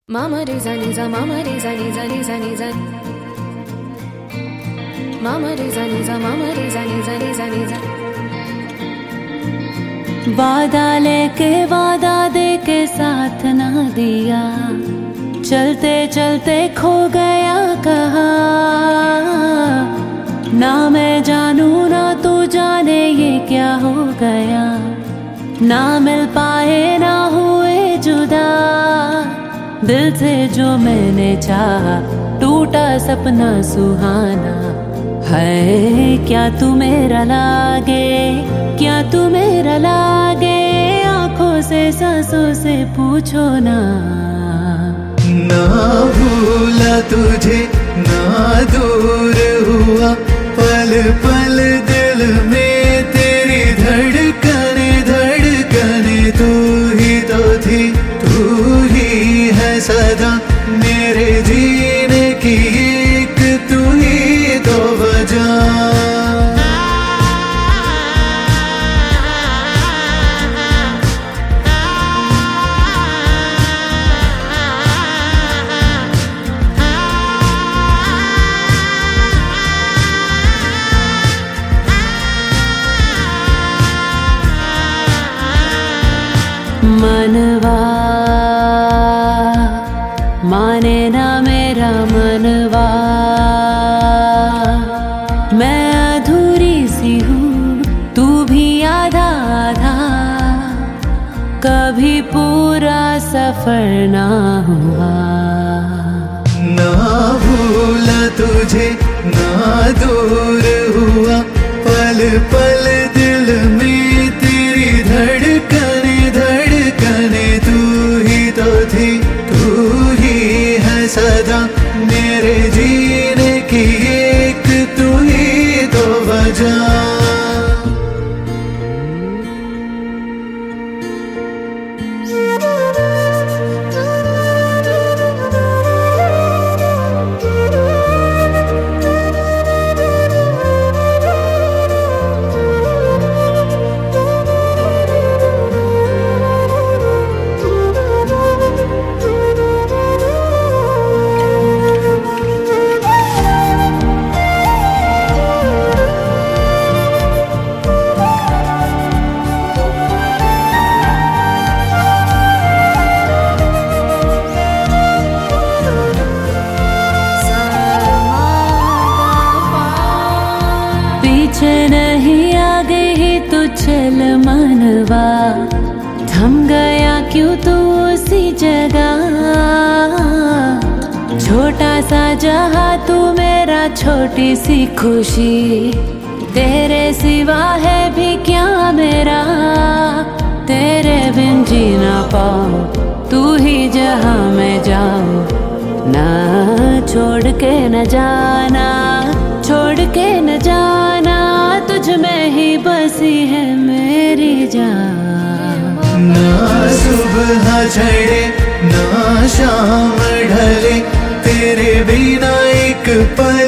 Mama re za ni za, mama re za ni za ni za ni za. Mama re za ni za, mama re za ni za ni za ni za. वादा लेके वादा दे के साथ ना दिया, चलते चलते खो गया कहाँ। ना मैं जानू ना तू जाने ये क्या हो गया, ना मिल पाए ना हुए जुदा। दिल से जो मैंने चाहा टूटा सपना सुहाना है। क्या तू मेरा लागे, क्या तू मेरा लागे, आंखों से सांसों से पूछो ना। ना भूला तुझे ना दूर हुआ, पल पल दिल में तेरी धड़कने धड़कने। तू ही तो थी, तू ही है सदा मेरे जीने की, एक तू ही तो वजह। मनवा माने ना मेरा मनवा, मैं अधूरी सी हूँ तू भी आधा आधा। कभी पूरा सफर ना हुआ। ना भूला तुझे ना दूर हुआ, पल पल दिल में तेरी धड़कने धड़कने। तू ही तो थी, तू ही है सदा मेरे जीने की, एक तू ही तो वजह। पीछे नहीं आगे ही तू चल मनवा, थम गया क्यों तू उसी जगह। छोटा सा जहां तू मेरा छोटी सी खुशी, तेरे सिवा है भी क्या मेरा। तेरे बिन जी ना पाऊं, तू ही जहां मैं जाऊं। ना छोड़ के न जाना, छोड़ के न जाना, तुझ में ही बसी है मेरी जान। ना सुबह चढ़े ना शाम ढले, तेरे बिना एक पल